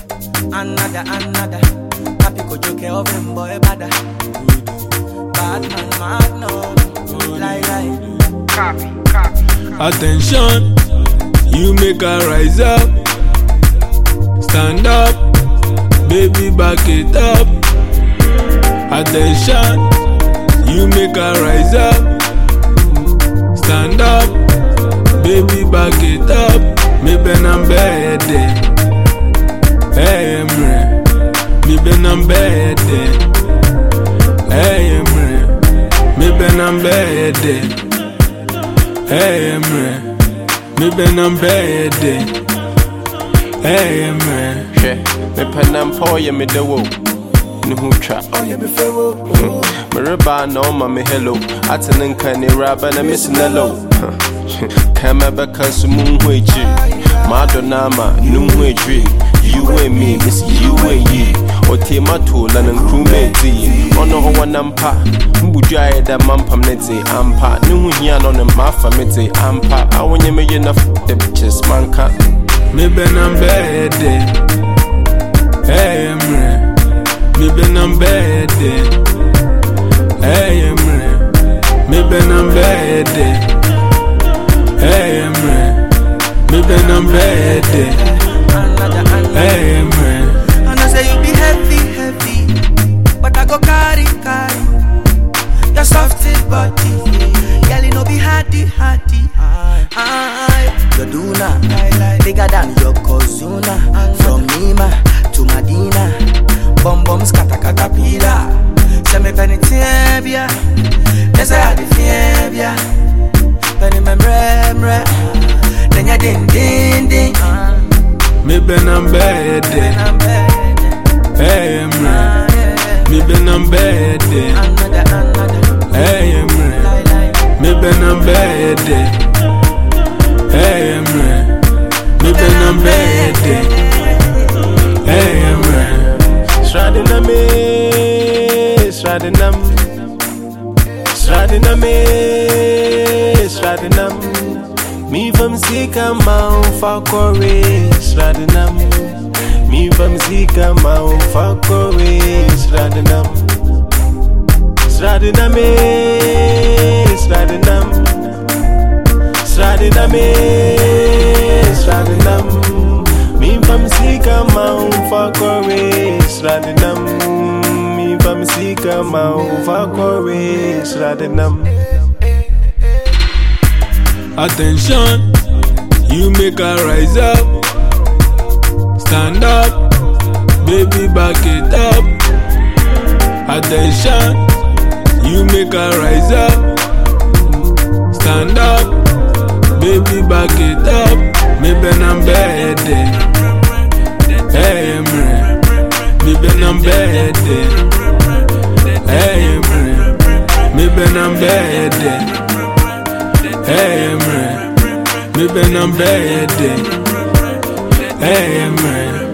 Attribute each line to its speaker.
Speaker 1: Another. Happy ko joke of him boy bada. Batman Magnum. Lie.
Speaker 2: Copy.
Speaker 3: Attention, you make her rise up. Stand up, baby, back it up. Attention, you make her rise up. Stand up, baby, back it up. Me ben am bede, hey emre. Me ben am bede, hey emre. Me ben am bede, hey emre. Me ben am bede, hey emre.
Speaker 4: She, me pen and pour you me the wo. No trap.
Speaker 1: Oh yeah, me fair.
Speaker 4: Me reba no ma me hello. Atenen kani raba na miss nello. Kama baka sumu hwechi. Madonna ma num hwechi. You and me, miss you and ye. Ote mato na crewmate. Ono ho wanampa. Mbujaya da mampam nete ampa. Nuhu hia no ne mafa mete ampa. Awonye me enough the bitches manka.
Speaker 3: Me ben am bede, hey emre. Me ben am bede, hey emre. Me ben am bede, hey emre. Me ben am bede, hey emre.
Speaker 1: And I say you be heavy, but I go carry. Your softy body, girl you no be hardy. Your Duna, bigger than your Kozuna. From Nima to Medina, bum scatter caterpillar. Say me penny tiebia, yes I had the fiebia. Penny memre, then ya ding.
Speaker 3: Me ben am bede, hey emre. Me ben am bede, hey emre. Me ben am bede, hey emre. Me ben am bede, hey emre.
Speaker 4: Shradiname. Me from Zika Mount Fakore. Shradiname. Me from Zika Mount Fakore. Shradiname. Me from Zika Mount Fakore. Shradiname. Me from Zika Mount Fakore. Shradiname.
Speaker 3: Attention, you make her rise up. Stand up, baby, back it up. Attention, you make her rise up. Stand up, baby, back it up. Me ben am bede, hey emre. Me ben am bede, hey emre. Me ben am bede, hey emre. Me ben am bede, hey emre.